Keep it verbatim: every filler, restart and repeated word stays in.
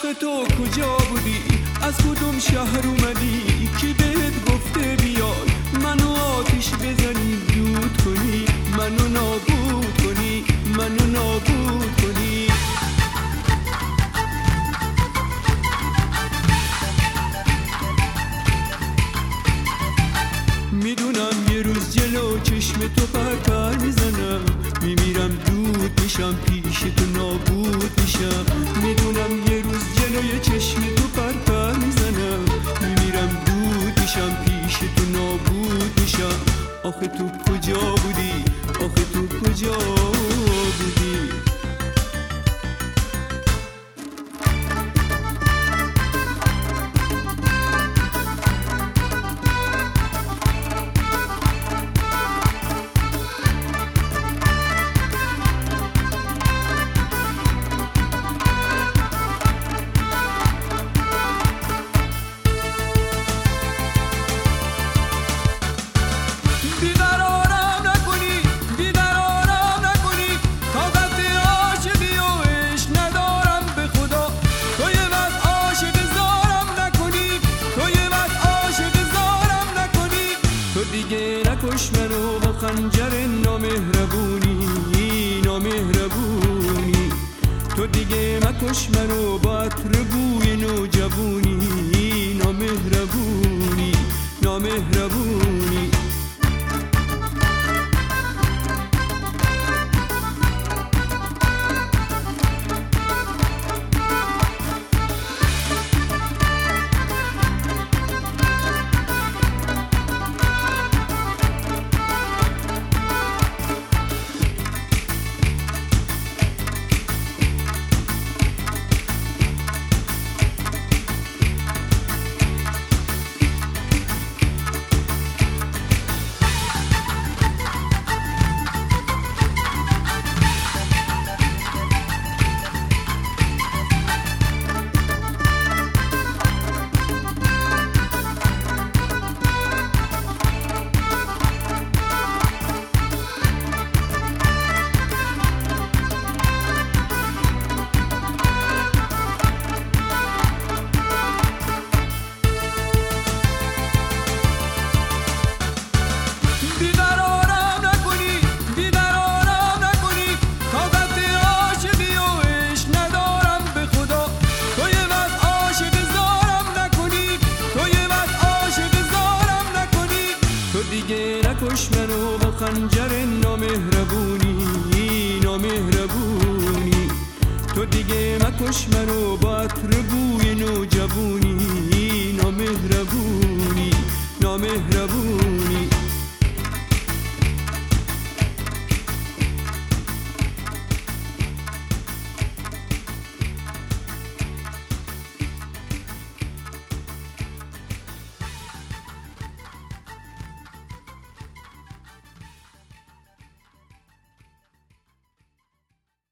آخه تو کجا بودی؟ از کدوم شهر اومدی؟ کی بهت گفته بیای منو آتیش بزنی دود کنی، منو نابود کنی، منو نابود کنی. میدونم یه روز جلو چشم تو پرپر میزنم، میمیرم دود میشم پیش تو نابود میشم. میدونم یه روز جلوی چشم تو پرپر میزنم، میمیرم دود میشم پیش تو نابود میشم. آخه تو کجا بودی؟ آخه تو کجا بودی؟ نکش منو با خنجر نامهربونی، نامهربونی. تو دیگه مکش منو با عطر بوی نوجوونی، نامهربونی، نامهربونی. نکش منو با خنجر نامهربونی، نامهربونی. تو دیگه مکش منو با عطر بوی نوجوونی، نامهربونی، نامهربونی.